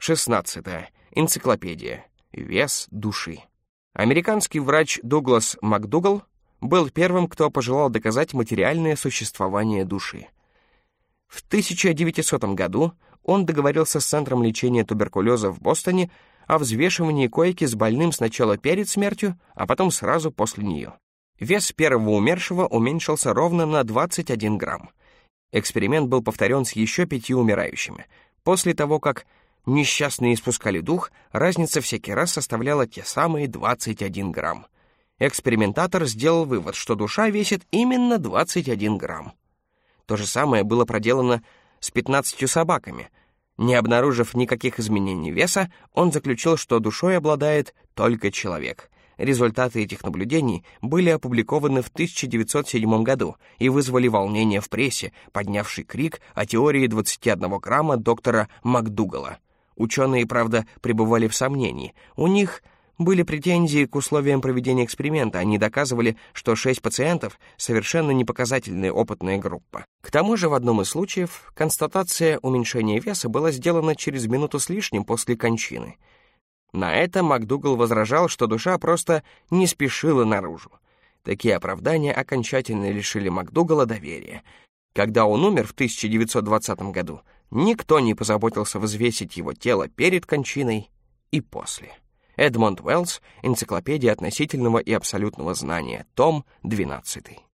16. Энциклопедия. Вес души. Американский врач Дуглас МакДугал был первым, кто пожелал доказать материальное существование души. В 1900 году он договорился с Центром лечения туберкулеза в Бостоне о взвешивании койки с больным сначала перед смертью, а потом сразу после нее. Вес первого умершего уменьшился ровно на 21 грамм. Эксперимент был повторен с еще 5 умирающими. После того, как несчастные испускали дух, разница всякий раз составляла те самые 21 грамм. Экспериментатор сделал вывод, что душа весит именно 21 грамм. То же самое было проделано с 15 собаками. Не обнаружив никаких изменений веса, он заключил, что душой обладает только человек. Результаты этих наблюдений были опубликованы в 1907 году и вызвали волнение в прессе, поднявший крик о теории 21 грамма доктора МакДугала. Ученые, правда, пребывали в сомнении. У них были претензии к условиям проведения эксперимента. Они доказывали, что 6 пациентов — совершенно непоказательная опытная группа. К тому же в одном из случаев констатация уменьшения веса была сделана через минуту с лишним после кончины. На это МакДугал возражал, что душа просто не спешила наружу. Такие оправдания окончательно лишили МакДугала доверия. Когда он умер в 1920 году, никто не позаботился взвесить его тело перед кончиной и после. Эдмонд Уэллс, «Энциклопедия относительного и абсолютного знания», том 12.